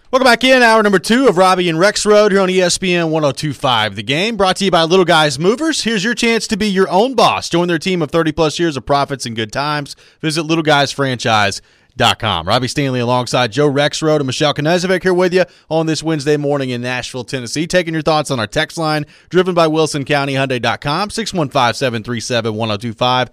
Welcome back in. Hour number 2 of Robbie and Rex Road here on ESPN 102.5. The Game, brought to you by Little Guys Movers. Here's your chance to be your own boss. Join their team of 30-plus years of profits and good times. Visit littleguysfranchise.com. Robbie Stanley alongside Joe Rexrode and Michelle Knezovic here with you on this Wednesday morning in Nashville, Tennessee. Taking your thoughts on our text line, driven by WilsonCountyHyundai.com, 615-737-1025,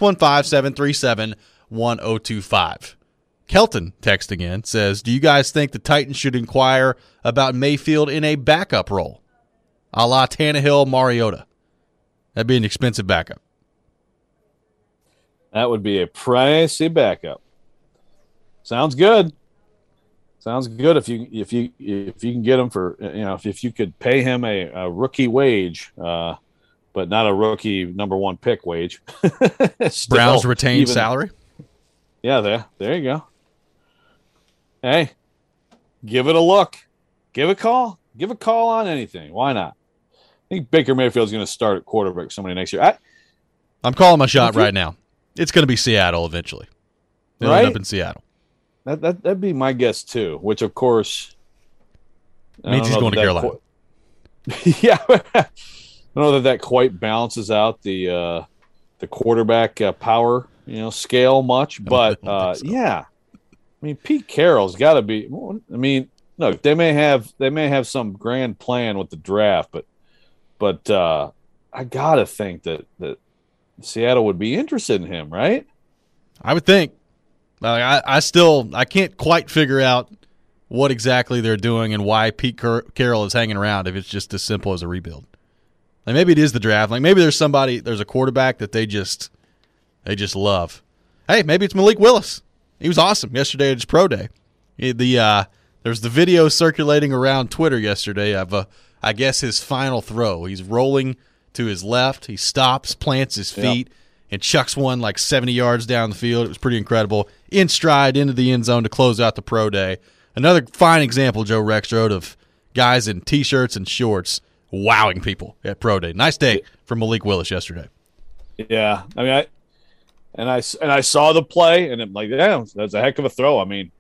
615-737-1025. Kelton text again says, do you guys think the Titans should inquire about Mayfield in a backup role, a la Tannehill, Mariota? That'd be an expensive backup. That would be a pricey backup. Sounds good. Sounds good if you can get him for, if you could pay him a rookie wage, but not a rookie number one pick wage. Browns retained salary. Yeah, there you go. Hey, give it a look. Give a call. Give a call on anything. Why not? I think Baker Mayfield's going to start at quarterback somebody next year. I'm calling my shot right now. It's going to be Seattle eventually. They'll end up in Seattle. That'd be my guess too. Which of course means he's going to Carolina. Yeah, I don't know that quite balances out the quarterback power scale much, but so. Yeah. I mean, Pete Carroll's got to be. I mean, look, they may have some grand plan with the draft, but I gotta think that Seattle would be interested in him, right? I would think. I can't quite figure out what exactly they're doing and why Pete Carroll is hanging around. If it's just as simple as a rebuild, like maybe it is the draft. Like maybe there's a quarterback that they just love. Hey, maybe it's Malik Willis. He was awesome yesterday at his pro day. There's the video circulating around Twitter yesterday of, I guess, his final throw. He's rolling to his left. He stops, plants his feet, and chucks one like 70 yards down the field. It was pretty incredible. In stride into the end zone to close out the pro day. Another fine example, Joe Rexrode, of guys in T-shirts and shorts wowing people at pro day. Nice day for Malik Willis yesterday. Yeah, I mean, I saw the play, and I'm like, damn, that's a heck of a throw. I mean,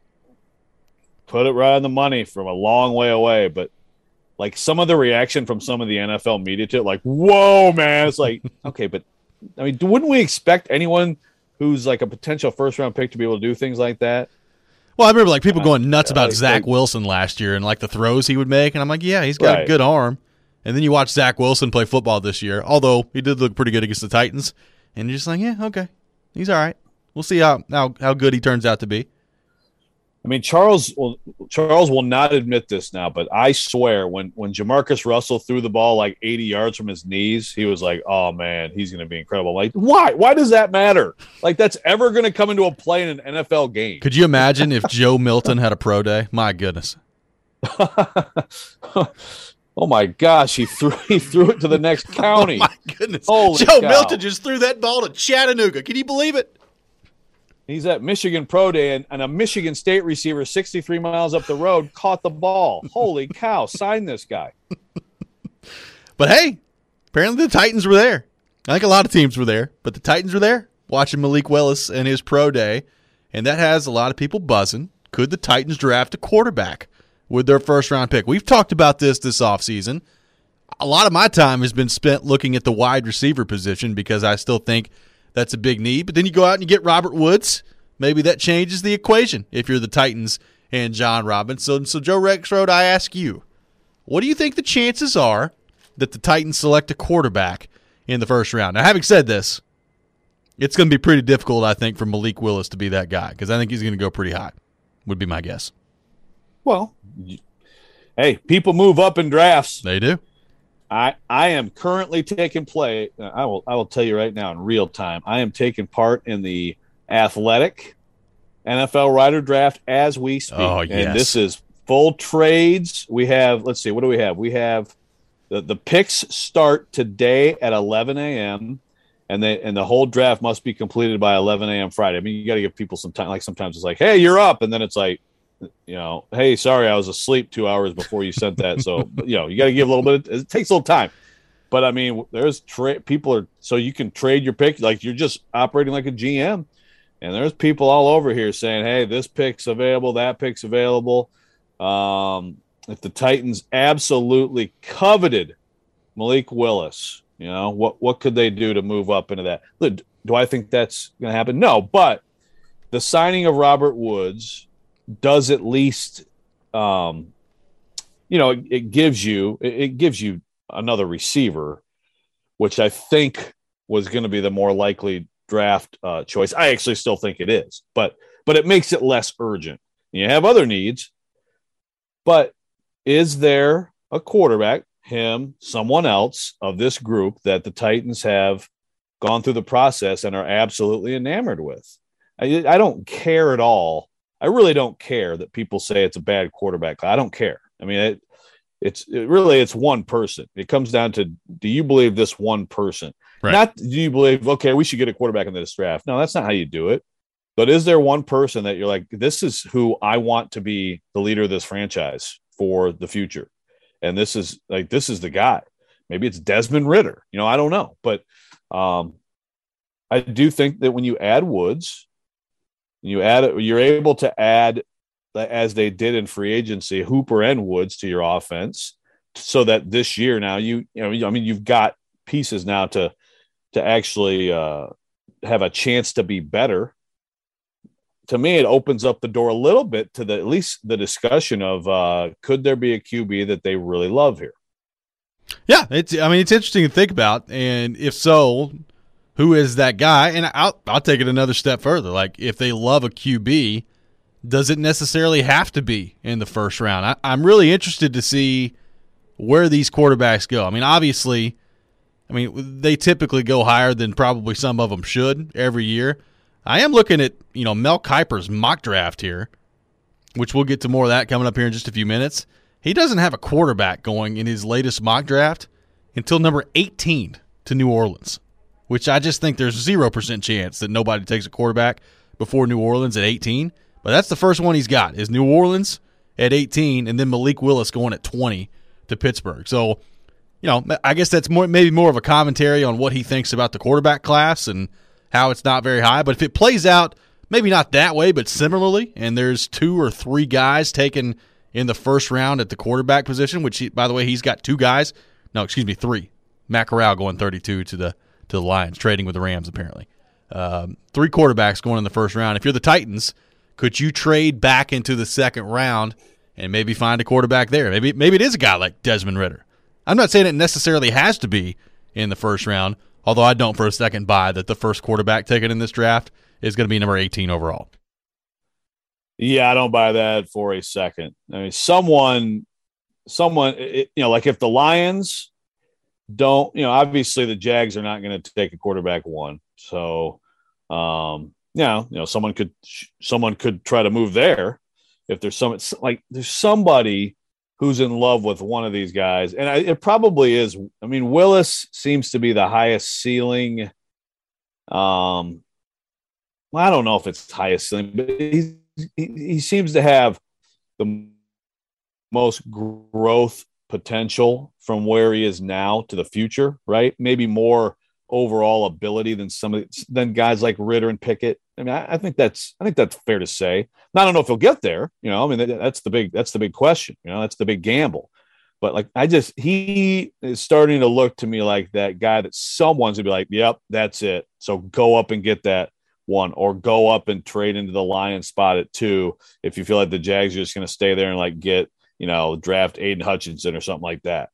put it right on the money from a long way away. But, like, some of the reaction from some of the NFL media to it, like, whoa, man. It's like, okay, but, I mean, wouldn't we expect anyone who's, like, a potential first-round pick to be able to do things like that? Well, I remember, like, people going nuts about Zach Wilson last year and, like, the throws he would make. And I'm like, yeah, he's got a good arm. And then you watch Zach Wilson play football this year, although he did look pretty good against the Titans. And you're just like, yeah, okay. He's all right. We'll see how good he turns out to be. I mean, Charles will not admit this now, but I swear when Jamarcus Russell threw the ball like 80 yards from his knees, he was like, oh, man, he's going to be incredible. Like, why? Why does that matter? Like, that's ever going to come into a play in an NFL game. Could you imagine if Joe Milton had a pro day? My goodness. Oh my gosh, he threw it to the next county. Oh my goodness. Holy Joe cow. Milton just threw that ball to Chattanooga. Can you believe it? He's at Michigan Pro Day, and a Michigan State receiver 63 miles up the road caught the ball. Holy cow, sign this guy. But hey, apparently the Titans were there. I think a lot of teams were there, but the Titans were there watching Malik Willis and his pro day, and that has a lot of people buzzing. Could the Titans draft a quarterback with their first-round pick? We've talked about this offseason. A lot of my time has been spent looking at the wide receiver position because I still think that's a big need. But then you go out and you get Robert Woods. Maybe that changes the equation if you're the Titans and John Robinson. So Joe Rexrode, I ask you, what do you think the chances are that the Titans select a quarterback in the first round? Now, having said this, it's going to be pretty difficult, I think, for Malik Willis to be that guy because I think he's going to go pretty high, would be my guess. Well, hey, people move up in drafts. They do. I am currently taking play. I will tell you right now in real time. I am taking part in the Athletic NFL Rider Draft as we speak. Oh, yes. And this is full trades. We have, let's see, what do we have? We have the picks start today at 11 a.m. and the whole draft must be completed by 11 a.m. Friday. I mean, you got to give people some time. Like sometimes it's like, hey, you're up, and then it's like, hey, sorry, I was asleep 2 hours before you sent that. So, you got to give a little bit. It takes a little time. But, I mean, there's people are – so you can trade your pick. Like, you're just operating like a GM. And there's people all over here saying, hey, this pick's available, that pick's available. If the Titans absolutely coveted Malik Willis, what could they do to move up into that? Do I think that's going to happen? No, but the signing of Robert Woods does at least, it gives you another receiver, which I think was going to be the more likely draft choice. I actually still think it is, but it makes it less urgent. You have other needs, but is there a quarterback, him, someone else of this group that the Titans have gone through the process and are absolutely enamored with? I don't care at all. I really don't care that people say it's a bad quarterback. I don't care. I mean, it's one person. It comes down to, do you believe this one person? Right. Not do you believe, okay, we should get a quarterback in this draft. No, that's not how you do it. But is there one person that you're like, this is who I want to be the leader of this franchise for the future? And this is the guy. Maybe it's Desmond Ridder. I don't know. But I do think that when you add Woods, you're able to add, as they did in free agency, Hooper and Woods to your offense, so that this year now you've got pieces now to actually have a chance to be better. To me, it opens up the door a little bit to at least the discussion of could there be a QB that they really love here? Yeah, it's interesting to think about, and if so, who is that guy? And I'll take it another step further. Like, if they love a QB, does it necessarily have to be in the first round? I'm really interested to see where these quarterbacks go. Obviously, they typically go higher than probably some of them should every year. I am looking at, Mel Kiper's mock draft here, which we'll get to more of that coming up here in just a few minutes. He doesn't have a quarterback going in his latest mock draft until number 18 to New Orleans, which I just think there's 0% chance that nobody takes a quarterback before New Orleans at 18. But that's the first one he's got, is New Orleans at 18, and then Malik Willis going at 20 to Pittsburgh. So, I guess that's maybe more of a commentary on what he thinks about the quarterback class and how it's not very high. But if it plays out maybe not that way, but similarly, and there's 2 or 3 guys taken in the first round at the quarterback position, which, by the way, he's got 3. Matt Corral going 32 to the Lions, trading with the Rams apparently. 3 quarterbacks going in the first round. If you're the Titans, could you trade back into the second round and maybe find a quarterback there? Maybe it is a guy like Desmond Ridder. I'm not saying it necessarily has to be in the first round, although I don't for a second buy that the first quarterback taken in this draft is going to be number 18 overall. Yeah, I don't buy that for a second. Someone, like if the Lions don't, obviously the Jags are not going to take a quarterback 1. So, someone could try to move there if there's somebody who's in love with one of these guys. And it probably is. Willis seems to be the highest ceiling. I don't know if it's highest ceiling, but he seems to have the most growth potential from where he is now to the future, right? Maybe more overall ability than guys like Ridder and Pickett. I think that's fair to say. Now, I don't know if he'll get there. That's the big question. That's the big gamble. But he is starting to look to me like that guy that someone's gonna be like, yep, that's it. So go up and get that 1, or go up and trade into the Lions spot at 2 if you feel like the Jags are just going to stay there and get, draft Aiden Hutchinson or something like that.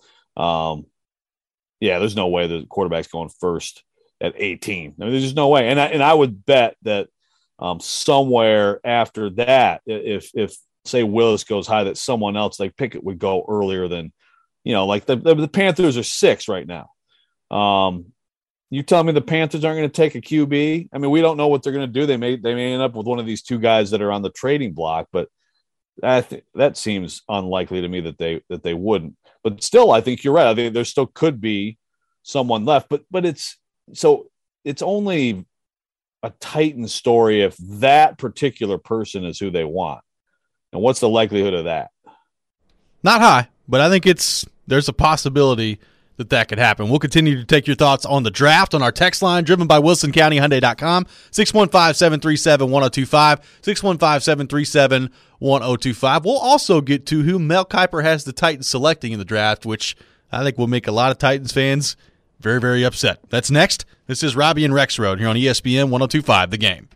There's no way the quarterback's going first at 18. There's just no way. And I would bet that somewhere after that, if say Willis goes high, that someone else like Pickett would go earlier than, the Panthers are 6 right now. You tell me the Panthers aren't going to take a QB? We don't know what they're going to do. They may end up with one of these 2 guys that are on the trading block, but that seems unlikely to me that they wouldn't. But still, I think you're right. I think there still could be someone left, but it's only a Titan story if that particular person is who they want. And what's the likelihood of that? Not high, but I think there's a possibility that could happen. We'll continue to take your thoughts on the draft on our text line, driven by WilsonCountyHyundai.com, 615-737-1025, 615-737-1025. We'll also get to who Mel Kiper has the Titans selecting in the draft, which I think will make a lot of Titans fans very, very upset. That's next. This is Robbie and Rexrode here on ESPN 102.5 The Game.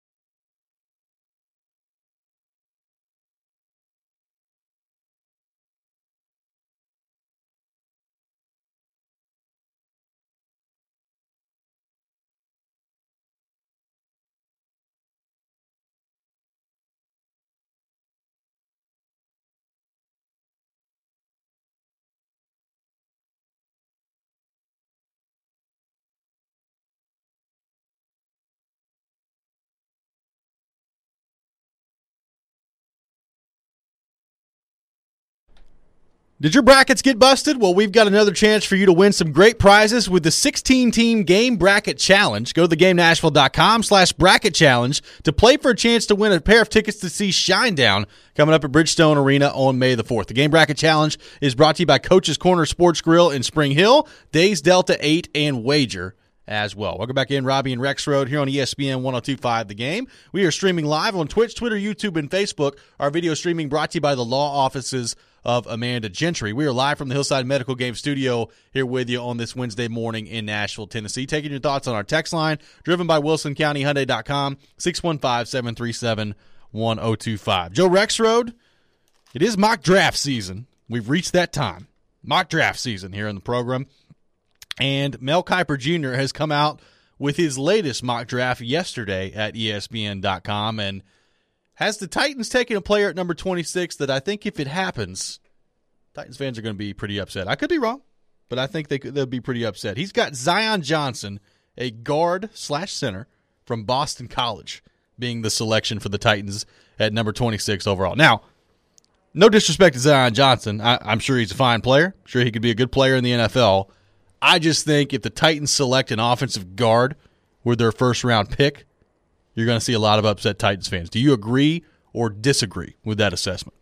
Did your brackets get busted? Well, we've got another chance for you to win some great prizes with the 16-team Game Bracket Challenge. Go to thegamenashville.com/bracket challenge to play for a chance to win a pair of tickets to see Shinedown coming up at Bridgestone Arena on May the 4th. The Game Bracket Challenge is brought to you by Coach's Corner Sports Grill in Spring Hill, Days Delta 8, and Wager as well. Welcome back in, Robbie and Rexrode here on ESPN 102.5 The Game. We are streaming live on Twitch, Twitter, YouTube, and Facebook. Our video streaming brought to you by the law offices of Amanda Gentry. We are live from the Hillside Medical Game Studio here with you on this Wednesday morning in Nashville, Tennessee. Taking your thoughts on our text line, driven by WilsonCountyHyundai.com, 615-737-1025. Joe Rexrode, it is mock draft season. We've reached that time. Mock draft season here in the program. And Mel Kiper Jr. has come out with his latest mock draft yesterday at ESPN.com and has the Titans taken a player at number 26 that I think if it happens, Titans fans are going to be pretty upset. I could be wrong, but I think they'll be pretty upset. He's got Zion Johnson, a guard/center from Boston College, being the selection for the Titans at number 26 overall. Now, no disrespect to Zion Johnson. I'm sure he's a fine player. I'm sure he could be a good player in the NFL. I just think if the Titans select an offensive guard with their first-round pick, you're going to see a lot of upset Titans fans. Do you agree or disagree with that assessment?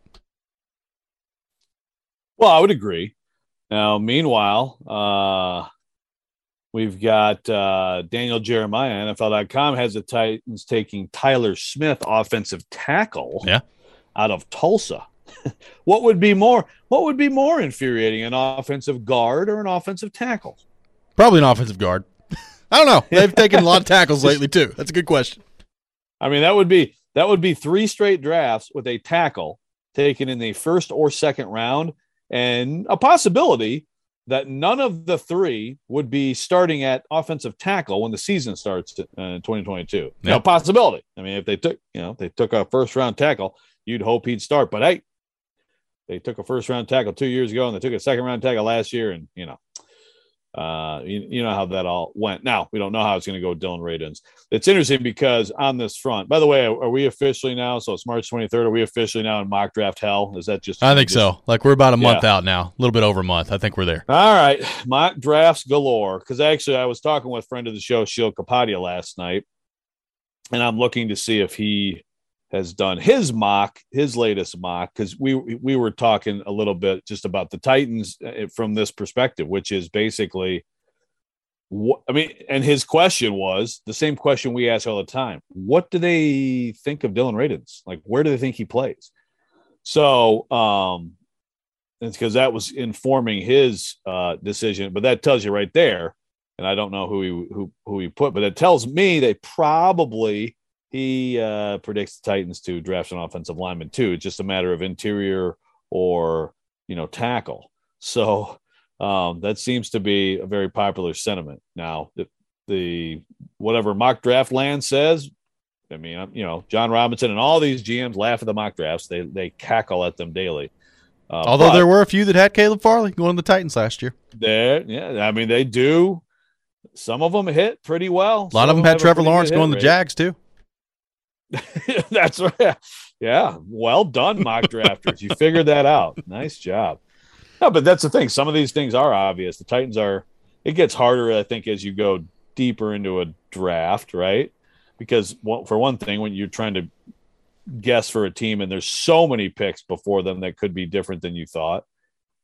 Well, I would agree. Now, meanwhile, we've got Daniel Jeremiah. NFL.com has the Titans taking Tyler Smith, offensive tackle, out of Tulsa. What would be more infuriating, an offensive guard or an offensive tackle? Probably an offensive guard. I don't know. They've taken a lot of tackles lately too. That's a good question. I mean, that would be 3 straight drafts with a tackle taken in the first or second round, and a possibility that none of the 3 would be starting at offensive tackle when the season starts in 2022. Yeah. Possibility. I mean, if they took a first round tackle, you'd hope he'd start. But hey, they took a first round tackle 2 years ago, and they took a second round tackle last year, and you know how that all went. Now, we don't know how it's going to go with Dillon Radunz. It's interesting because on this front, by the way, are we officially now? So it's March 23rd. Are we officially now in mock draft hell? Is that just? I think so. Like we're about a month out now, a little bit over a month. I think we're there. All right. Mock drafts galore. Because actually, I was talking with a friend of the show, Sheil Kapadia, last night, and I'm looking to see if he has done his latest mock, because we were talking a little bit just about the Titans from this perspective, which is basically, and his question was the same question we ask all the time. What do they think of Dillon Radunz? Like, where do they think he plays? So it's because that was informing his decision, but that tells you right there, and I don't know who he put, but it tells me they probably – he predicts the Titans to draft an offensive lineman too. It's just a matter of interior or, tackle. So that seems to be a very popular sentiment. Now, the whatever mock draft land says, I mean, John Robinson and all these GMs laugh at the mock drafts. They cackle at them daily. Although there were a few that had Caleb Farley going to the Titans last year. I mean, they do. Some of them hit pretty well. A lot of them had Trevor Lawrence going to the Jags too. That's right. Yeah. Well done, mock drafters. You figured that out. Nice job. No, but that's the thing. Some of these things are obvious. The Titans it gets harder, I think, as you go deeper into a draft, right? Because for one thing, when you're trying to guess for a team and there's so many picks before them that could be different than you thought.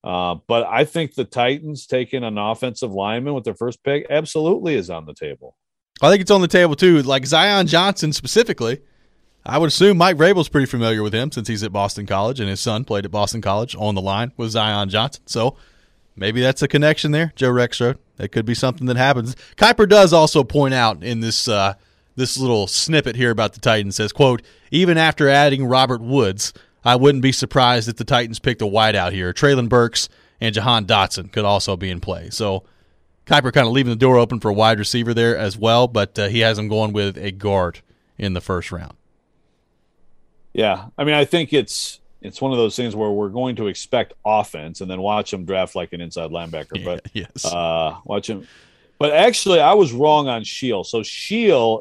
But I think the Titans taking an offensive lineman with their first pick absolutely is on the table. I think it's on the table too. Like Zion Johnson specifically, I would assume Mike Vrabel's pretty familiar with him since he's at Boston College and his son played at Boston College on the line with Zion Johnson. So maybe that's a connection there, Joe Rexrode. That could be something that happens. Kuiper does also point out in this this little snippet here about the Titans, says, quote, even after adding Robert Woods, I wouldn't be surprised if the Titans picked a wideout here. Traylon Burks and Jahan Dotson could also be in play. So Kuiper kind of leaving the door open for a wide receiver there as well, but he has him going with a guard in the first round. Yeah, I mean, I think it's one of those things where we're going to expect offense and then watch him draft like an inside linebacker. But yes, watch him. But actually, I was wrong on Sheil. So Sheil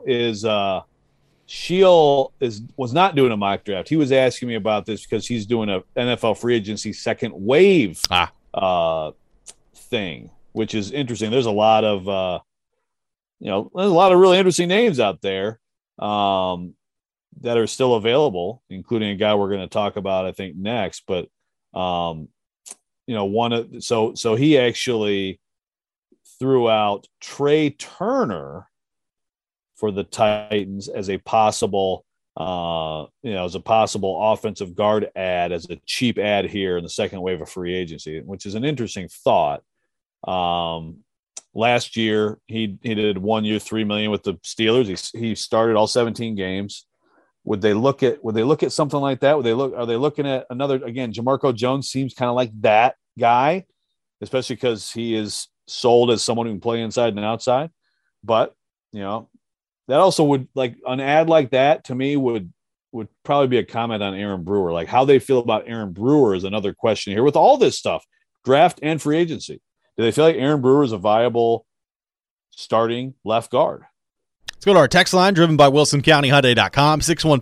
was not doing a mock draft. He was asking me about this because he's doing a NFL free agency second wave thing, which is interesting. There's a lot of there's a lot of really interesting names out there that are still available, including a guy we're going to talk about, I think, next. But so he actually threw out Trey Turner for the Titans as a possible, offensive guard ad, as a cheap ad here in the second wave of free agency, which is an interesting thought. Last year he did 1 year, $3 million with the Steelers. He started all 17 games. Would they look at something like that? Are they looking at another, again, Jamarco Jones seems kind of like that guy, especially because he is sold as someone who can play inside and outside. But, that also would, like, an ad like that to me would probably be a comment on Aaron Brewer. Like, how they feel about Aaron Brewer is another question here with all this stuff, draft and free agency. Do they feel like Aaron Brewer is a viable starting left guard? Let's go to our text line, driven by WilsonCountyHyundai.com,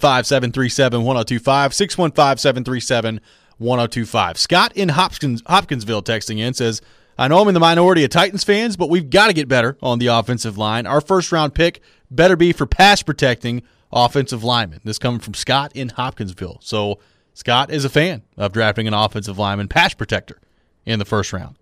615-737-1025, 615-737-1025. Scott in Hopkinsville texting in says, I know I'm in the minority of Titans fans, but we've got to get better on the offensive line. Our first-round pick better be for pass-protecting offensive linemen. This coming from Scott in Hopkinsville. So Scott is a fan of drafting an offensive lineman pass protector in the first round.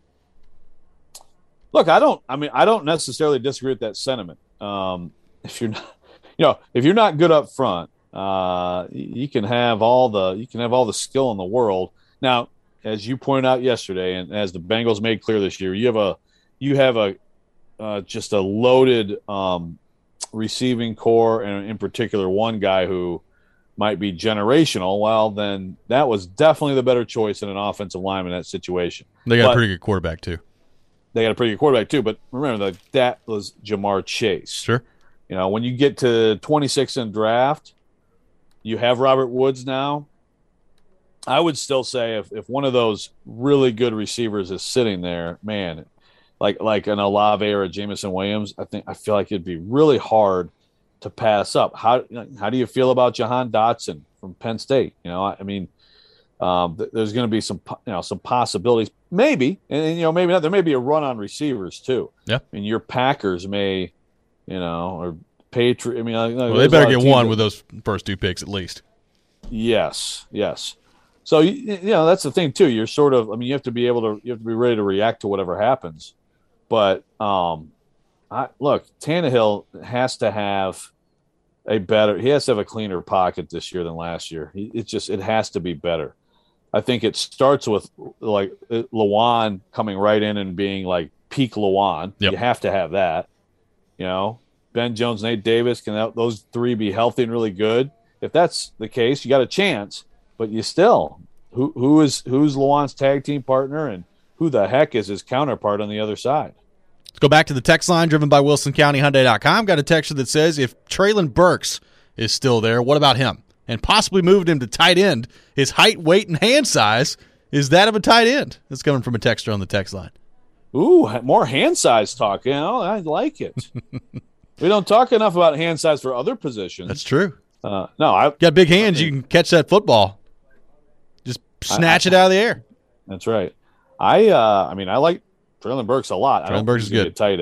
Look, I don't necessarily disagree with that sentiment. If you're not good up front, you can have all the skill in the world. Now, as you pointed out yesterday, and as the Bengals made clear this year, you have a just a loaded receiving core, and in particular one guy who might be generational. Well, then that was definitely the better choice in an offensive lineman in that situation. They got a pretty good quarterback too. But remember that was Jamar Chase. Sure. When you get to 26 in draft, you have Robert Woods now. I would still say if one of those really good receivers is sitting there, man, like an Olave or a Jameson Williams, I feel like it'd be really hard to pass up. How do you feel about Jahan Dotson from Penn State? There's going to be some possibilities, maybe, and maybe not. There may be a run on receivers too. Yeah, your Packers may, or Patriots. They better get one with those first two picks at least. Yes. So that's the thing too. You're sort of, you have to be ready to react to whatever happens. But Tannehill has to have a cleaner pocket this year than last year. It has to be better. I think it starts with like Lewan coming right in and being like peak Lewan. Yep. You have to have that. Ben Jones, Nate Davis, can those three be healthy and really good? If that's the case, you got a chance. But you still, who's Lewan's tag team partner, and who the heck is his counterpart on the other side? Let's go back to the text line driven by WilsonCountyHyundai.com. Got a texter that says if Traylon Burks is still there, what about him? And possibly moved him to tight end. His height, weight, and hand size is that of a tight end. That's coming from a texter on the text line. Ooh, more hand size talk. I like it. We don't talk enough about hand size for other positions. That's true. Got big hands. You can catch that football. Just snatch it out of the air. That's right. I like Traylon Burks a lot. Traylon Burks is good. A tight end.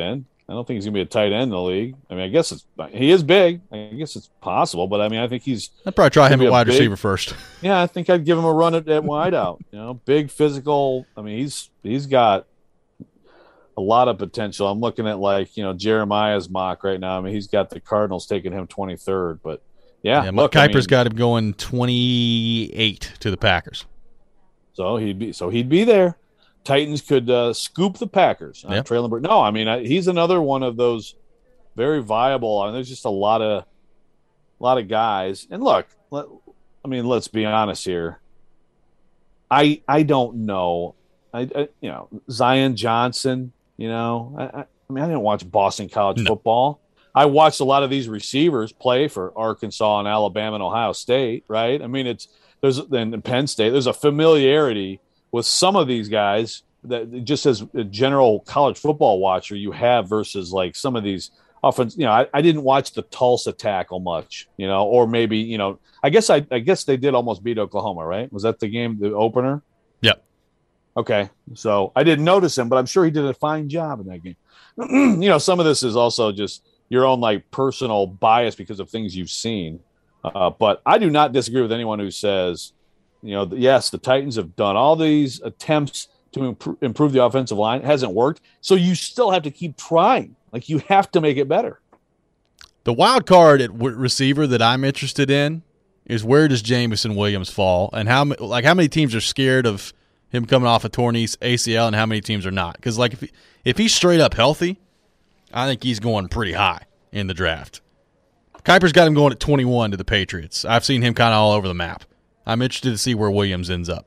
I don't think he's going to be a tight end in the league. I mean, I guess he is big. I guess it's possible, but I mean, I think I'd probably try him at wide receiver first. Yeah, I think I'd give him a run at wide out. Big physical. I mean, he's got a lot of potential. I'm looking at Jeremiah's mock right now. I mean, he's got the Cardinals taking him 23rd, but yeah, look, Kuiper's got him going 28 to the Packers. So he'd be there. Titans could scoop the Packers. Yep. Traylon. No, I mean he's another one of those very viable. I mean, there's just a lot of guys. And look, let's be honest here. I don't know. Zion Johnson. I didn't watch Boston College football. I watched a lot of these receivers play for Arkansas and Alabama and Ohio State. Right? I mean, in Penn State. There's a familiarity with some of these guys that just as a general college football watcher you have versus like some of these offense. I didn't watch the Tulsa tackle much, or maybe, I guess they did almost beat Oklahoma, right? Was that the game, the opener? Yep. Okay. So I didn't notice him, but I'm sure he did a fine job in that game. Some of this is also just your own like personal bias because of things you've seen. But I do not disagree with anyone who says, yes, the Titans have done all these attempts to improve the offensive line. It hasn't worked. So you still have to keep trying. Like, you have to make it better. The wild card at receiver that I'm interested in is where does Jameson Williams fall, and how many teams are scared of him coming off a torn ACL, and how many teams are not? Because if he's straight up healthy, I think he's going pretty high in the draft. Kuiper's got him going at 21 to the Patriots. I've seen him kind of all over the map. I'm interested to see where Williams ends up.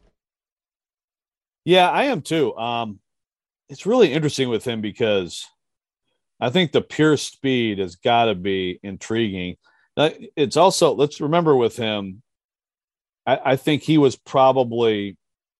Yeah, I am too. It's really interesting with him because I think the pure speed has got to be intriguing. It's also, let's remember with him, I think he was probably,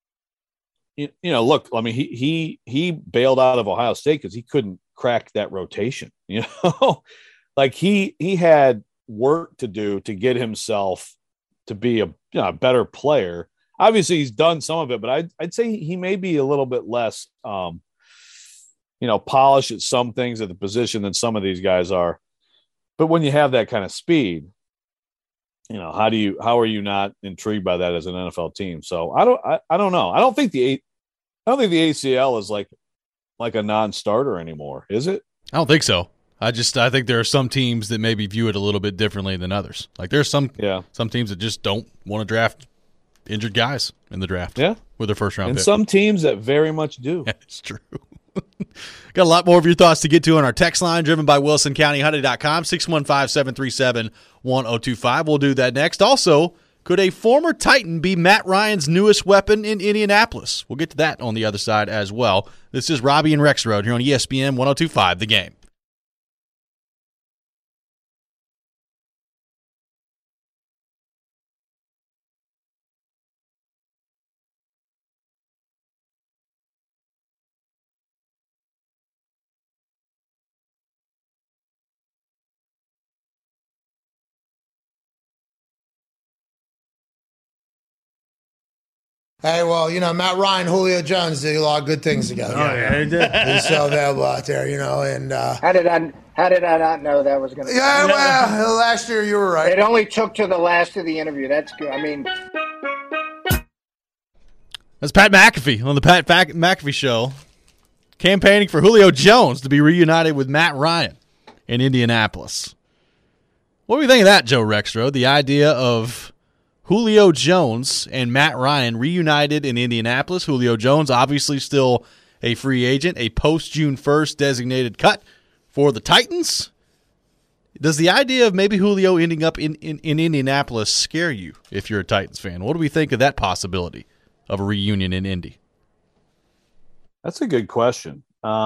look, I mean, he bailed out of Ohio State because he couldn't crack that rotation. Like he had work to do to get himself to be a better player. Obviously, he's done some of it, but I'd say he may be a little bit less, polished at some things at the position than some of these guys are. But when you have that kind of speed, how are you not intrigued by that as an NFL team? So I don't know. I don't think the ACL is like a non-starter anymore, is it? I don't think so. I think there are some teams that maybe view it a little bit differently than others. Like there's some teams that just don't want to draft injured guys in the draft with their first round and pick. Some teams that very much do. It's true. Got a lot more of your thoughts to get to on our text line driven by WilsonCountyHyundai.com 615-737-1025. We'll do that next. Also, could a former Titan be Matt Ryan's newest weapon in Indianapolis? We'll get to that on the other side as well. This is Robbie and Rexroad here on ESPN 1025 The Game. Hey, well, Matt Ryan, Julio Jones did a lot of good things together. Oh, yeah, he did. He's so available out there, and How did I not know that was going to? Yeah, well, last year you were right. It only took to the last of the interview. That's good. I mean, that's Pat McAfee on the Pat McAfee Show, campaigning for Julio Jones to be reunited with Matt Ryan in Indianapolis. What do you think of that, Joe Rexroad? The idea of Julio Jones and Matt Ryan reunited in Indianapolis. Julio Jones obviously still a free agent, a post-June 1st designated cut for the Titans. Does the idea of maybe Julio ending up in Indianapolis scare you if you're a Titans fan? What do we think of that possibility of a reunion in Indy? That's a good question.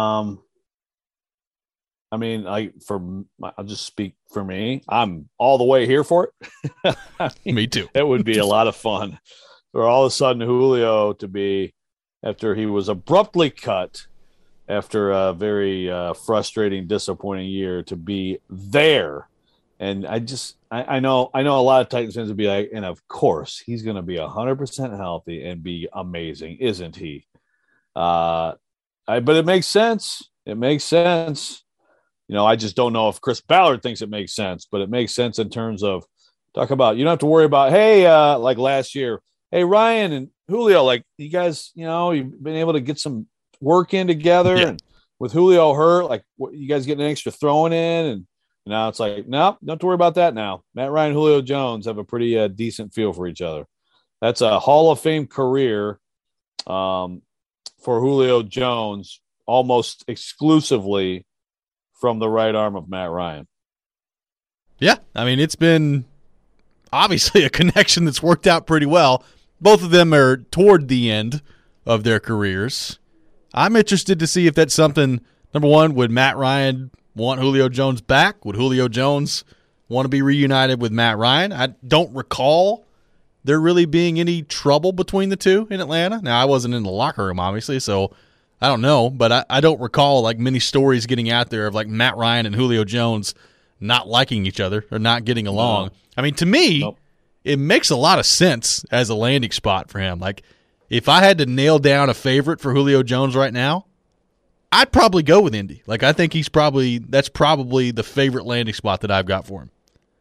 I mean, I'll just speak for me. I'm all the way here for it. Me too. It would be a lot of fun for all of a sudden Julio to be, after he was abruptly cut after a very frustrating, disappointing year, to be there. And I know a lot of Titans fans would be like, and of course he's going to be 100% healthy and be amazing, isn't he? But it makes sense. It makes sense. I just don't know if Chris Ballard thinks it makes sense, but it makes sense in terms of talk about, you don't have to worry about, hey, like last year, hey, Ryan and Julio, like you guys, you've been able to get some work in together. Yeah. And with Julio hurt, like you guys getting an extra throwing in. And now it's like, no, don't have to worry about that now. Matt Ryan, Julio Jones have a pretty decent feel for each other. That's a Hall of Fame career for Julio Jones, almost exclusively from the right arm of Matt Ryan. Yeah, I mean, it's been obviously a connection that's worked out pretty well. Both of them are toward the end of their careers. I'm interested to see if that's something, number one, would Matt Ryan want Julio Jones back? Would Julio Jones want to be reunited with Matt Ryan? I don't recall there really being any trouble between the two in Atlanta. Now, I wasn't in the locker room, obviously, so I don't know, but I don't recall like many stories getting out there of like Matt Ryan and Julio Jones not liking each other or not getting along. No. I mean, to me, It makes a lot of sense as a landing spot for him. Like, if I had to nail down a favorite for Julio Jones right now, I'd probably go with Indy. Like, I think that's probably the favorite landing spot that I've got for him.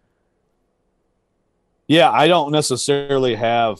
Yeah, I don't necessarily have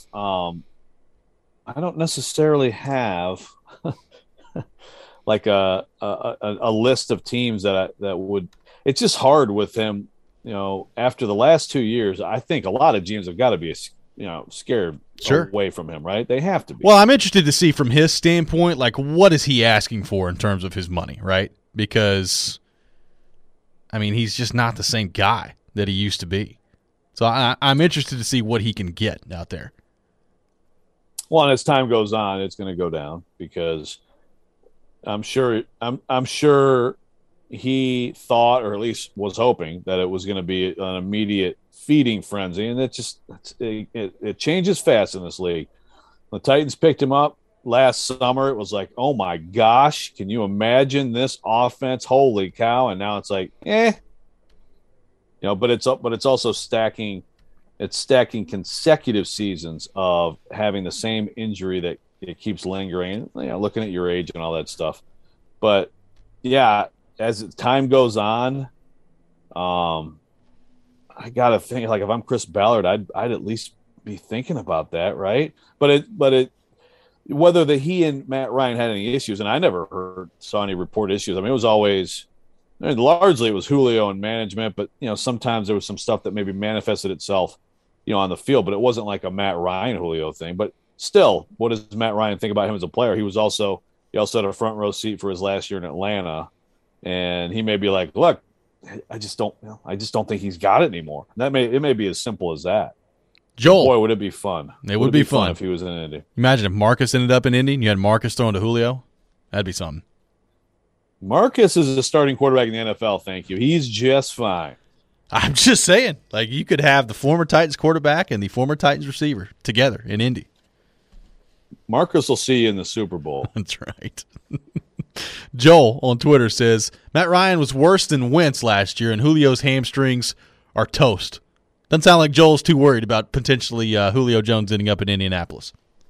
like a list of teams that would. It's just hard with him, after the last 2 years. I think a lot of GMs have got to be, scared away from him, right? They have to be. Well, I'm interested to see from his standpoint, like, what is he asking for in terms of his money, right? Because, I mean, he's just not the same guy that he used to be. So I'm interested to see what he can get out there. Well, and as time goes on, it's going to go down because I'm sure he thought, or at least was hoping, that it was going to be an immediate feeding frenzy, and it changes fast in this league. The Titans picked him up last summer. It was like, oh my gosh, can you imagine this offense? Holy cow! And now it's like, but it's also stacking. It's stacking consecutive seasons of having the same injury that it keeps lingering. Looking at your age and all that stuff, but yeah. As time goes on, I gotta think, like, if I'm Chris Ballard, I'd at least be thinking about that, right? But whether he and Matt Ryan had any issues, and I never saw any report issues. I mean, it was always, largely it was Julio and management, but sometimes there was some stuff that maybe manifested itself, on the field. But it wasn't like a Matt Ryan Julio thing. But still, what does Matt Ryan think about him as a player? He also had a front row seat for his last year in Atlanta. And he may be like, look, I just don't think he's got it anymore. It may be as simple as that. Joel, boy, would it be fun? It would be fun if he was in Indy. Imagine if Marcus ended up in Indy and you had Marcus throwing to Julio. That'd be something. Marcus is a starting quarterback in the NFL. Thank you. He's just fine. I'm just saying, like, you could have the former Titans quarterback and the former Titans receiver together in Indy. Marcus will see you in the Super Bowl. That's right. Joel on Twitter says, Matt Ryan was worse than Wentz last year, and Julio's hamstrings are toast. Doesn't sound like Joel's too worried about potentially Julio Jones ending up in Indianapolis.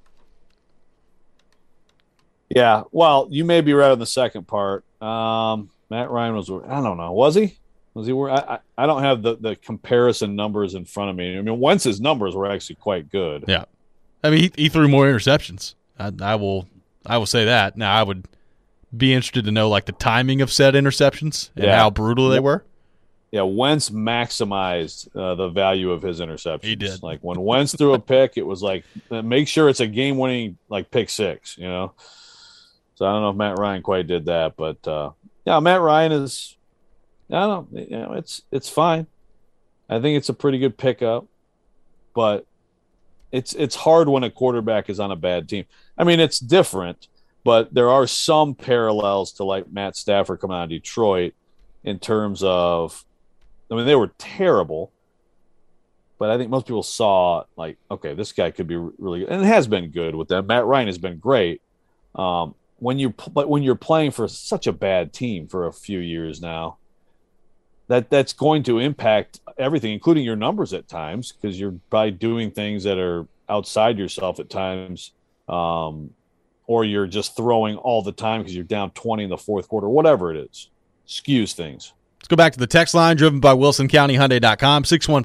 Yeah, well, you may be right on the second part. Matt Ryan was, I don't know, was he? I don't have the comparison numbers in front of me. I mean, Wentz's numbers were actually quite good. Yeah. I mean, he threw more interceptions. I will say that. Now, I would be interested to know, like, the timing of said interceptions and how brutal they were. Yeah, Wentz maximized the value of his interceptions. He did. Like, when Wentz threw a pick, it was like, make sure it's a game-winning, like, pick six, So I don't know if Matt Ryan quite did that, but Matt Ryan is, I don't know, it's fine. I think it's a pretty good pickup, but it's hard when a quarterback is on a bad team. I mean, it's different, but there are some parallels to, like, Matt Stafford coming out of Detroit in terms of, I mean, they were terrible, but I think most people saw, like, okay, this guy could be really good, and it has been good with them. Matt Ryan has been great. When you're playing for such a bad team for a few years now, that's going to impact everything, including your numbers at times, because you're probably doing things that are outside yourself at times, or you're just throwing all the time because you're down 20 in the fourth quarter, whatever it is, skews things. Let's go back to the text line driven by WilsonCountyHyundai.com,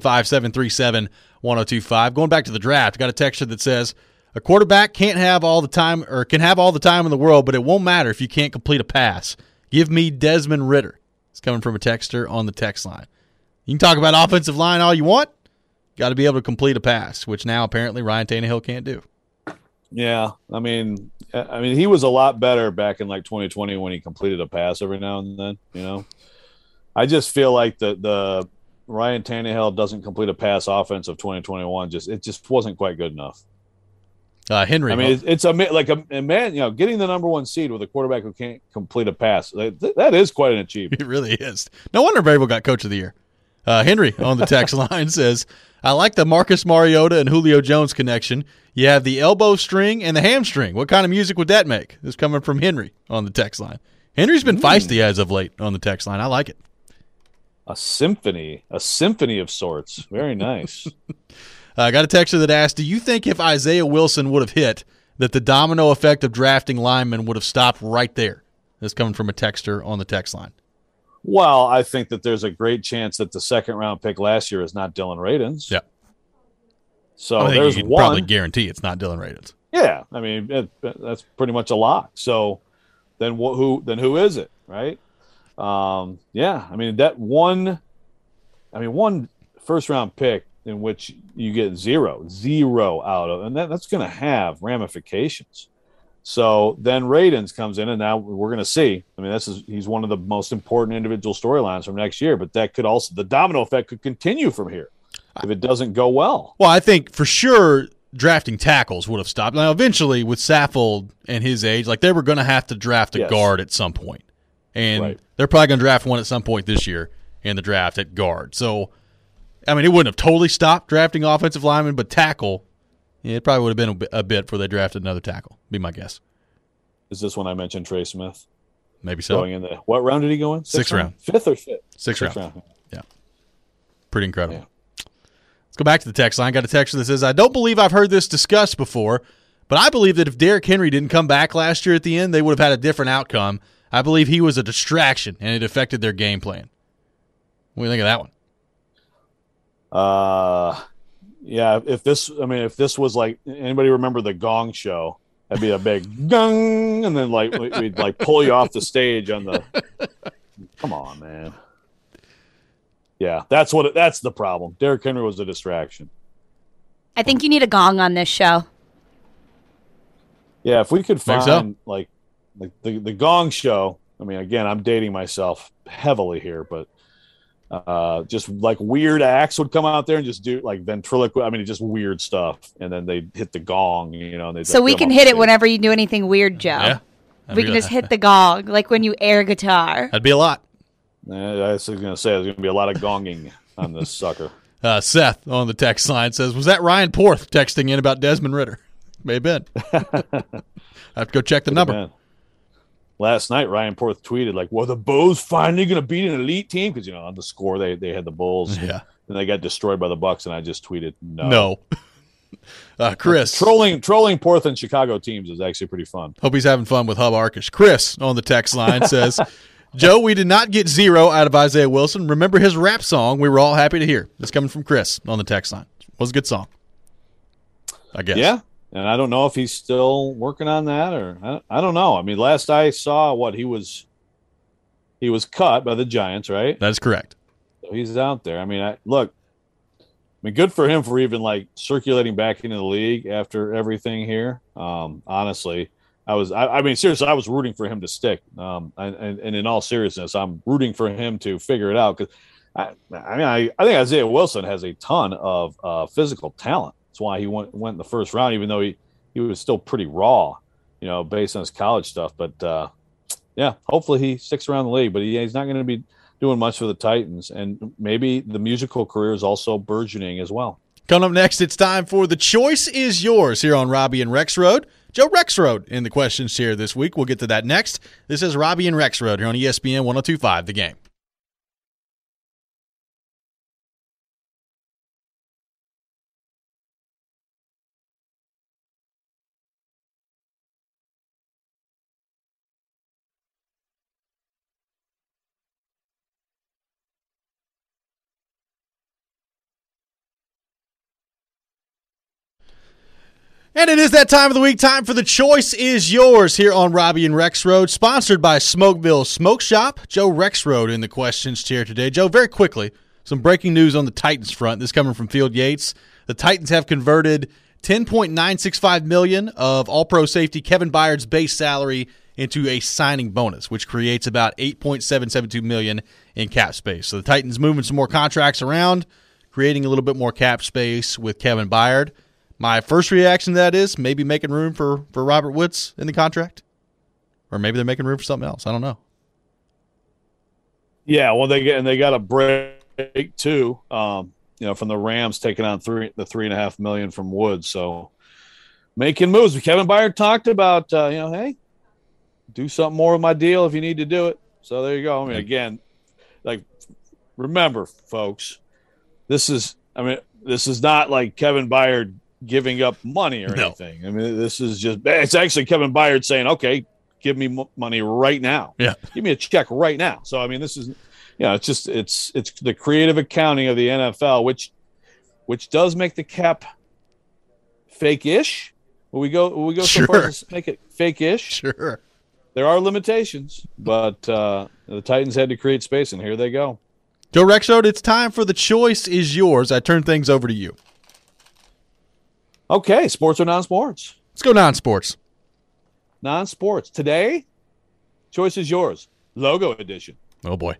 615-737-1025. Going back to the draft, got a texture that says a quarterback can't have all the time or can have all the time in the world, but it won't matter if you can't complete a pass. Give me Desmond Ridder. It's coming from a texter on the text line. You can talk about offensive line all you want. Got to be able to complete a pass, which now apparently Ryan Tannehill can't do. Yeah, I mean, he was a lot better back in like 2020 when he completed a pass every now and then. You know, I just feel like the Ryan Tannehill doesn't complete a pass offense of 2021. It just wasn't quite good enough. Henry, I mean, it's a man. You know, getting the number 1 seed with a quarterback who can't complete a pass, that is quite an achievement. It really is. No wonder Vrabel got Coach of the Year. Henry on the text line says, I like the Marcus Mariota and Julio Jones connection. You have the elbow string and the hamstring. What kind of music would that make? This is coming from Henry on the text line. Henry's been feisty as of late on the text line. I like it. A symphony of sorts. Very nice. I got a texter that asked, do you think if Isaiah Wilson would have hit, that the domino effect of drafting linemen would have stopped right there? This is coming from a texter on the text line. Well, I think that there's a great chance that the second-round pick last year is not Dylan Radins. Yeah. So I think there's you can one. probably guarantee it's not Dylan Radins. Yeah, I mean that's pretty much a lock. So then who is it, right? Yeah, I mean that one first-round pick in which you get zero out of, and that's going to have ramifications. So then Radins comes in, and now we're going to see. I mean, he's one of the most important individual storylines from next year, but that could also, the domino effect could continue from here if it doesn't go well. Well, I think for sure drafting tackles would have stopped. Now, eventually with Saffold and his age, like they were going to have to draft a guard at some point. And they're probably going to draft one at some point this year in the draft at guard. So, I mean, it wouldn't have totally stopped drafting offensive linemen, but tackle, yeah, it probably would have been a bit before they drafted another tackle, be my guess. Is this when I mentioned Trey Smith? Maybe so. Going in what round did he go in? Sixth round. Fifth or fifth? Sixth round. Yeah. Pretty incredible. Yeah. Let's go back to the text line. Got a texter that says, I don't believe I've heard this discussed before, but I believe that if Derrick Henry didn't come back last year at the end, they would have had a different outcome. I believe he was a distraction, and it affected their game plan. What do you think of that one? Yeah, if this was like, anybody remember the Gong Show? That'd be a big gong, and then like we'd like pull you off the stage on the. Come on, man. Yeah, that's the problem. Derrick Henry was a distraction. I think you need a gong on this show. Yeah, if we could find like the Gong Show. I mean, again, I'm dating myself heavily here, but just like weird acts would come out there and just do like ventriloquist. I mean, just weird stuff, and then they hit the gong, you know. And so we can hit it whenever you do anything weird, Joe. Yeah, we can just hit the gong, like when you air guitar. That'd be a lot. I was going to say there's going to be a lot of gonging on this sucker. Seth on the text line says, "Was that Ryan Porth texting in about Desmond Ridder?" May have been. I have to go check the number. Last night, Ryan Porth tweeted, like, well, the Bulls finally going to beat an elite team because, you know, on the score, they had the Bulls. Yeah. And they got destroyed by the Bucks, and I just tweeted, no. Chris. Trolling Porth and Chicago teams is actually pretty fun. Hope he's having fun with Hub Arkish. Chris on the text line says, Joe, we did not get zero out of Isaiah Wilson. Remember his rap song we were all happy to hear. It's coming from Chris on the text line. It was a good song, I guess. Yeah. And I don't know if he's still working on that, or I don't know. I mean, last I saw, he was cut by the Giants, right? That is correct. So he's out there. I mean, good for him for even like circulating back into the league after everything here. Honestly, seriously, I was rooting for him to stick. And in all seriousness, I'm rooting for him to figure it out because I think Isaiah Wilson has a ton of physical talent. That's why he went in the first round, even though he was still pretty raw, you know, based on his college stuff. But, yeah, hopefully he sticks around the league. But he's not going to be doing much for the Titans. And maybe the musical career is also burgeoning as well. Coming up next, it's time for The Choice is Yours here on Robbie and Rexroad. Joe Rexroad in the questions here this week. We'll get to that next. This is Robbie and Rexroad here on ESPN 102.5 The Game. And it is that time of the week, time for The Choice is Yours here on Robbie and Rexroad, sponsored by Smokeville Smoke Shop. Joe Rexroad in the questions chair today. Joe, very quickly, some breaking news on the Titans front. This coming from Field Yates. The Titans have converted $10.965 million of All-Pro safety Kevin Byard's base salary into a signing bonus, which creates about $8.772 million in cap space. So the Titans moving some more contracts around, creating a little bit more cap space with Kevin Byard. My first reaction to that is maybe making room for Robert Woods in the contract. Or maybe they're making room for something else. I don't know. Yeah, well, they got a break too. From the Rams taking on the $3.5 million from Woods. So making moves. Kevin Byard talked about hey, do something more with my deal if you need to do it. So there you go. I mean, again, remember, folks, this is not like Kevin Byard giving up money or anything. I mean, it's actually Kevin Byard saying, okay, give me money right now. Yeah. Give me a check right now. So, I mean, this is, it's the creative accounting of the NFL, which does make the cap fake-ish. Will we go so far as to make it fake-ish? Sure. There are limitations, but the Titans had to create space, and here they go. Joe Rexroad, it's time for The Choice is Yours. I turn things over to you. Okay, sports or non-sports? Let's go non-sports. Non-sports. Today, choice is yours. Logo edition. Oh, boy.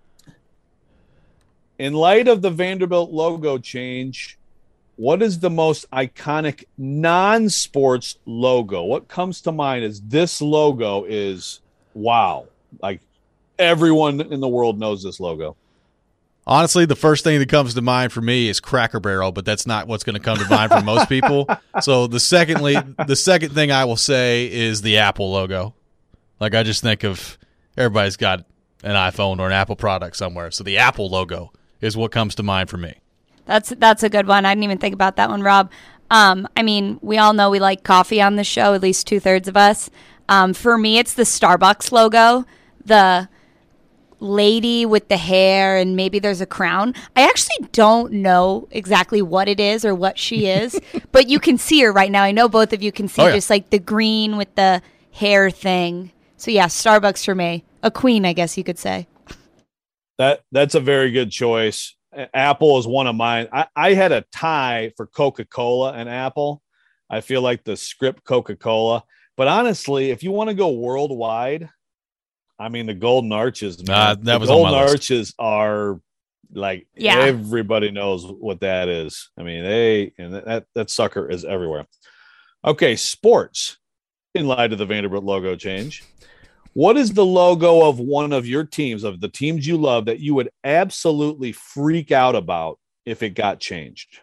In light of the Vanderbilt logo change, what is the most iconic non-sports logo? What comes to mind is this logo is wow. Like everyone in the world knows this logo. Honestly, the first thing that comes to mind for me is Cracker Barrel, but that's not what's going to come to mind for most people. So the second thing I will say is the Apple logo. Like I just think of everybody's got an iPhone or an Apple product somewhere. So the Apple logo is what comes to mind for me. That's a good one. I didn't even think about that one, Rob. I mean, we all know we like coffee on the show, at least 2/3 of us. For me, it's the Starbucks logo, the lady with the hair, and maybe there's a crown. I actually don't know exactly what it is or what she is, but you can see her right now. I know both of you can see just like the green with the hair thing. So yeah, Starbucks for me. A queen, I guess you could say. That's a very good choice. Apple is one of mine. I had a tie for Coca-Cola and Apple. I feel like the script Coca-Cola. But honestly, if you want to go worldwide, I mean, the Golden Arches, man. That was Golden on my list. Arches are like everybody knows what that is. I mean, that sucker is everywhere. Okay, sports. In light of the Vanderbilt logo change, what is the logo of one of your teams, of the teams you love, that you would absolutely freak out about if it got changed?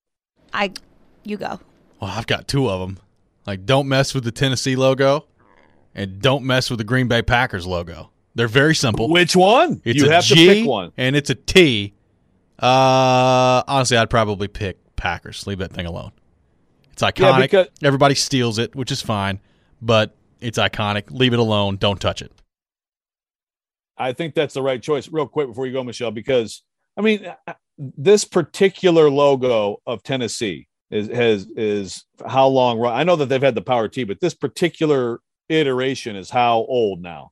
You go. Well, I've got two of them. Like, don't mess with the Tennessee logo. And don't mess with the Green Bay Packers logo. They're very simple. Which one? It's you a have G, to pick one. And it's a T. Honestly, I'd probably pick Packers. Leave that thing alone. It's iconic. Yeah, everybody steals it, which is fine. But it's iconic. Leave it alone. Don't touch it. I think that's the right choice. Real quick before you go, Michelle, because, I mean, this particular logo of Tennessee is how long? I know that they've had the Power T, but this particular iteration is how old now?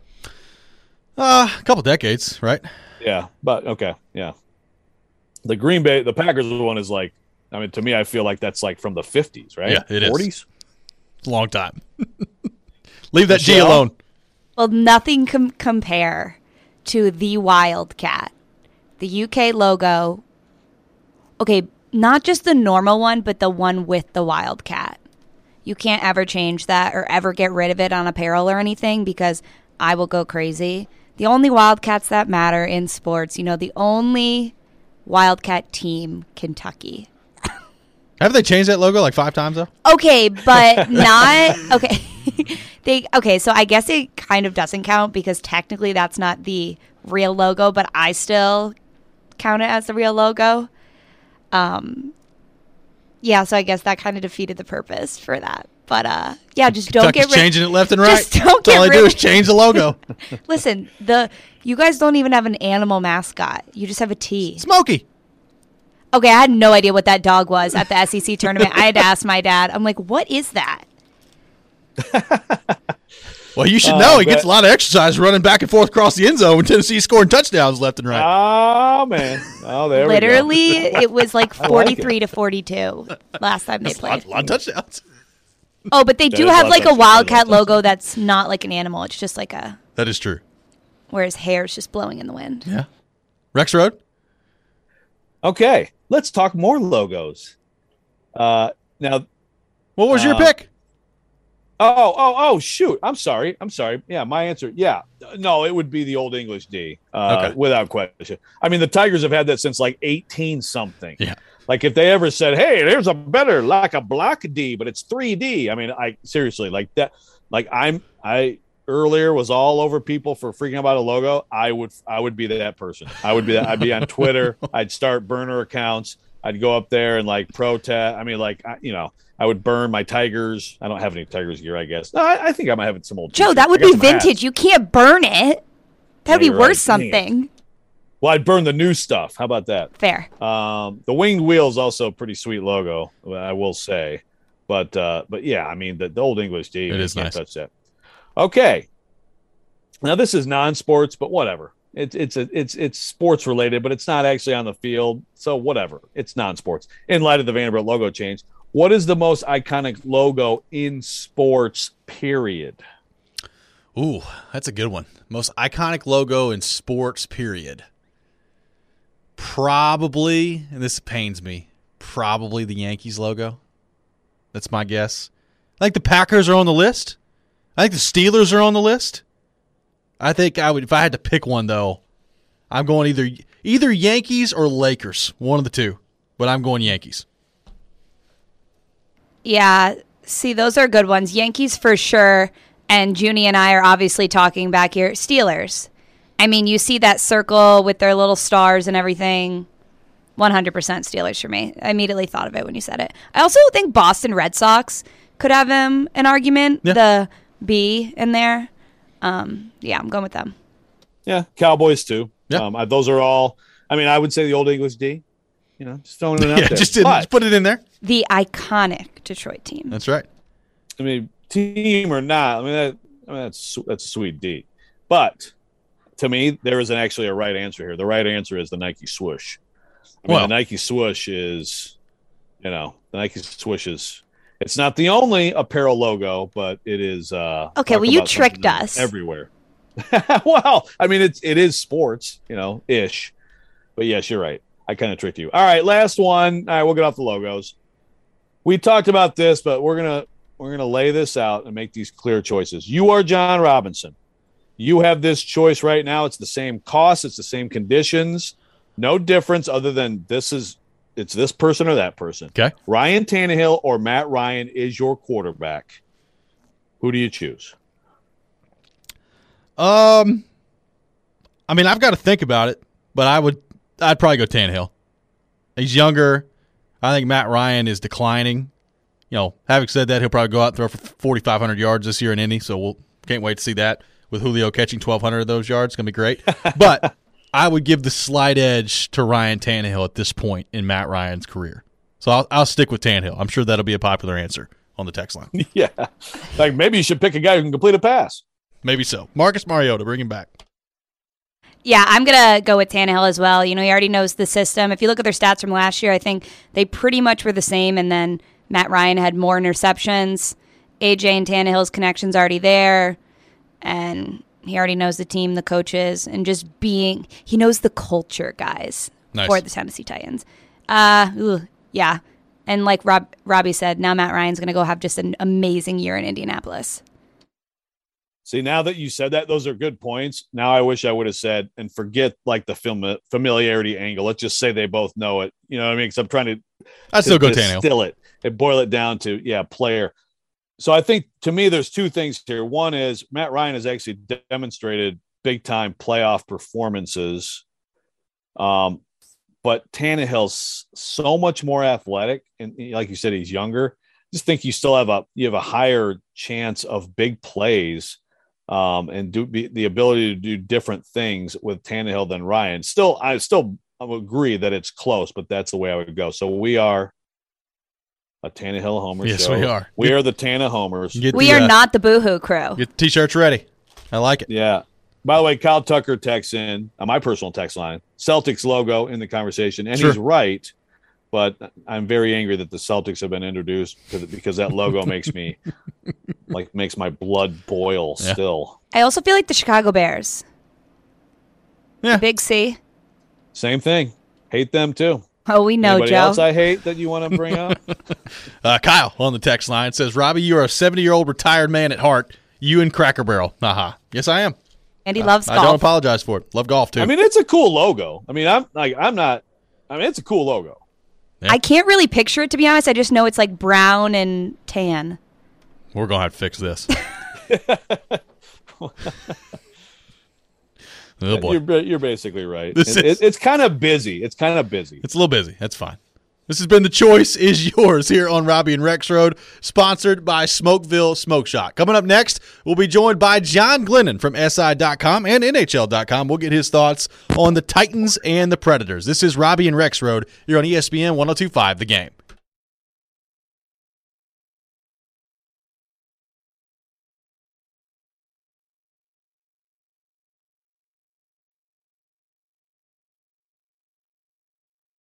A couple decades, right? Yeah, but okay, yeah. The Packers one is like, I mean, to me, I feel like that's like from the 50s, right? Yeah, it 40s? is. It's a long time. Leave that G Michelle? alone. Well, nothing can compare to the Wildcat, the UK logo. Okay, not just the normal one, but the one with the Wildcat. You can't ever change that or ever get rid of it on apparel or anything because I will go crazy. The only Wildcats that matter in sports, the only Wildcat team, Kentucky. Have they changed that logo like 5 times, though? Okay, but not – okay. So I guess it kind of doesn't count because technically that's not the real logo, but I still count it as the real logo. Yeah, so I guess that kind of defeated the purpose for that. But, just don't get rid of it. Changing it left and right. Just don't All I do is change the logo. Listen, you guys don't even have an animal mascot. You just have a T. Smokey. Okay, I had no idea what that dog was at the SEC tournament. I had to ask my dad. I'm like, what is that? Well, you should know he gets a lot of exercise running back and forth across the end zone when Tennessee's scoring touchdowns left and right. Oh, man. Oh, there Literally, we go. it was like 43 to 42 last time they played. A lot of touchdowns. Oh, but they do is have a lot like of a Wildcat logo that's not like an animal. It's just like a, That is true. where his hair is just blowing in the wind. Yeah. Rex Road? Okay, let's talk more logos. Now, What was your pick? shoot. I'm sorry. Yeah, my answer. Yeah. No, it would be the Old English D, Okay. without question. I mean, the Tigers have had that since like 18 something. Yeah. Like if they ever said, "Hey, there's a better like a block D, but it's 3D." I mean, I seriously like that. Like I earlier was all over people for freaking about a logo. I would be that person. I would be that. I'd be on Twitter. I'd start burner accounts. I'd go up there and like protest. I mean, like I would burn my Tigers. I don't have any Tigers gear, I guess. No, I think I might have some old. Joe, t-shirts. that would I got be some vintage. hats. You can't burn it. That would be you're worth right. Dang it. something. Well, I'd burn the new stuff. How about that? Fair. The winged wheel is also a pretty sweet logo, I will say. But yeah, I mean the Old English D. It is can't nice. touch that. Okay. Now this is non-sports, but whatever. It's sports related, but it's not actually on the field, so whatever. It's non-sports. In light of the Vanderbilt logo change, what is the most iconic logo in sports? Period. Ooh, that's a good one. Most iconic logo in sports, period. Probably, and this pains me, probably the Yankees logo. That's my guess. I think the Packers are on the list. I think the Steelers are on the list. I think I would, if I had to pick one though, I'm going either Yankees or Lakers, one of the two. But I'm going Yankees. Yeah. See, those are good ones. Yankees for sure. And Junie and I are obviously talking back here. Steelers. I mean, you see that circle with their little stars and everything. 100% Steelers for me. I immediately thought of it when you said it. I also think Boston Red Sox could have an argument. Yeah. The B in there. Yeah, I'm going with them. Yeah, Cowboys too. Yeah. Those are all. I mean, I would say the Old English D. Just throwing it out Yeah, there. just put it in there. The iconic Detroit team. That's right. I mean, team or not, that's a sweet D. But to me, there isn't actually a right answer here. The right answer is the Nike swoosh. The Nike swoosh is, the Nike swoosh is. It's not the only apparel logo, but it is. Okay, well, you tricked us everywhere. Well, I mean, it is sports, ish. But yes, you're right. I kind of tricked you. All right, last one. All right, we'll get off the logos. We talked about this, but we're gonna lay this out and make these clear choices. You are John Robinson. You have this choice right now. It's the same cost. It's the same conditions. No difference other than it's this person or that person. Okay. Ryan Tannehill or Matt Ryan is your quarterback. Who do you choose? I mean, I've got to think about it, but I'd probably go Tannehill. He's younger. I think Matt Ryan is declining. Having said that, he'll probably go out and throw for 4,500 yards this year in Indy, so can't wait to see that with Julio catching 1,200 of those yards. It's going to be great. But I would give the slight edge to Ryan Tannehill at this point in Matt Ryan's career. So I'll stick with Tannehill. I'm sure that'll be a popular answer on the text line. Yeah. Like maybe you should pick a guy who can complete a pass. Maybe so. Marcus Mariota, bring him back. Yeah, I'm going to go with Tannehill as well. He already knows the system. If you look at their stats from last year, I think they pretty much were the same, and then Matt Ryan had more interceptions. AJ and Tannehill's connection's already there, and he already knows the team, the coaches, and he knows the culture, guys, Nice. for the Tennessee Titans. Yeah. And like Robbie said, now Matt Ryan's going to go have just an amazing year in Indianapolis. See, now that you said that, those are good points. Now I wish I would have said, and forget like the familiarity angle. Let's just say they both know it. You know what I mean? Because I'm trying to I'd still go Tannehill. distill it and boil it down to, player. So I think, to me, there's two things here. One is Matt Ryan has actually demonstrated big-time playoff performances. But Tannehill's so much more athletic, and like you said, he's younger. I just think you still have a higher chance of big plays and the ability to do different things with Tannehill than Ryan. Still, agree that it's close, but that's the way I would go. So we are a Tannehill Homer Yes, show. we are. We are the Tanna Homers. We are not the Boohoo Crew. Get the T-shirts ready. I like it. Yeah. By the way, Kyle Tucker texts in on my personal text line, Celtics logo in the conversation, and Sure. he's right. But I'm very angry that the Celtics have been introduced because that logo makes my blood boil Yeah. still. I also feel like the Chicago Bears. Yeah. The Big C. Same thing. Hate them too. Oh, we know, Anybody Joe. else I hate that you want to bring up? Kyle on the text line says, Robbie, you are a 70-year-old retired man at heart. You and Cracker Barrel. Aha. Yes, I am. And he loves I golf. don't apologize for it. Love golf, too. I mean, it's a cool logo. I mean, it's a cool logo. I can't really picture it, to be honest. I just know it's like brown and tan. We're going to have to fix this. Oh, boy. You're basically right. This It's kind of busy. It's kind of busy. It's a little busy. That's fine. This has been The Choice is Yours here on Robbie and Rex Road, sponsored by Smokeville Smoke Shop. Coming up next, we'll be joined by John Glennon from SI.com and NHL.com. We'll get his thoughts on the Titans and the Predators. This is Robbie and Rex Road here on ESPN 102.5 The Game.